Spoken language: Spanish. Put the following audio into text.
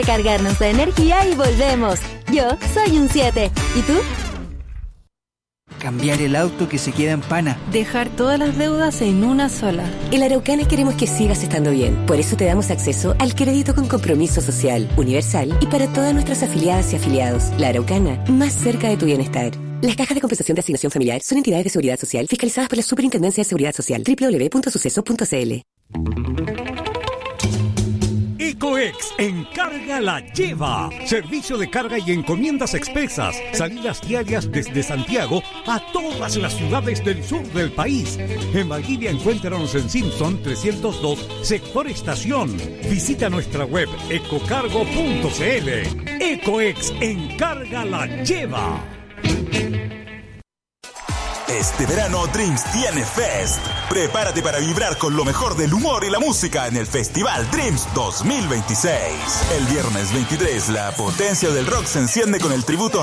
recargarnos de energía y volvemos. Yo soy un 7. ¿Y tú? Cambiar el auto que se queda en pana. Dejar todas las deudas en una sola. En la Araucana queremos que sigas estando bien. Por eso te damos acceso al crédito con compromiso social, universal y para todas nuestras afiliadas y afiliados. La Araucana, más cerca de tu bienestar. Las cajas de compensación de asignación familiar son entidades de seguridad social fiscalizadas por la Superintendencia de Seguridad Social. www.suceso.cl. Ecoex encarga la lleva. Servicio de carga y encomiendas expresas. Salidas diarias desde Santiago a todas las ciudades del sur del país. En Valdivia encuéntranos en Simpson 302, sector estación. Visita nuestra web ecocargo.cl. Ecoex encarga la lleva. Este verano Dreams tiene Fest. Prepárate para vibrar con lo mejor del humor y la música en el Festival Dreams 2026. El viernes 23, la potencia del rock se enciende con el tributo